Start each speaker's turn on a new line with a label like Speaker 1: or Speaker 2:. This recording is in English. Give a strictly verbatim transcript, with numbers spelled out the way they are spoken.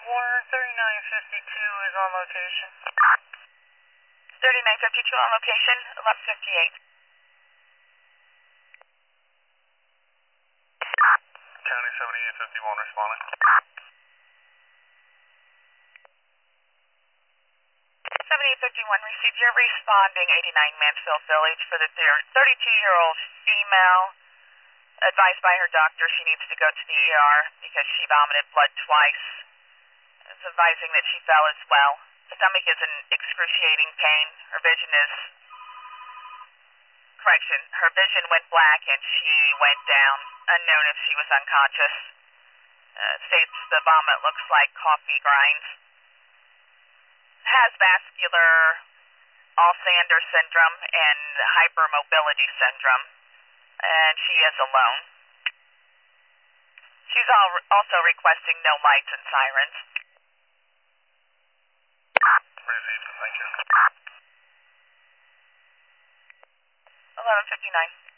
Speaker 1: Warner thirty-nine fifty-two is on location.
Speaker 2: thirty-nine fifty-two on location, eleven fifty-eight.
Speaker 3: County seventy-eight fifty-one responding.
Speaker 2: seventy-eight fifty-one, received your responding eighty-nine Mansfield Village for the thirty-two-year-old female. Advised by her doctor she needs to go to the E R because she vomited blood twice. It's advising that she fell as well. Stomach is in excruciating pain. Her vision is... Correction, her vision went black and she went down. Unknown if she was unconscious. Uh, states the vomit looks like coffee grinds. Has vascular Alexander syndrome and hypermobility syndrome, and she is alone. She's all, also requesting no lights and sirens.
Speaker 3: Received, thank you.
Speaker 2: eleven fifty-nine.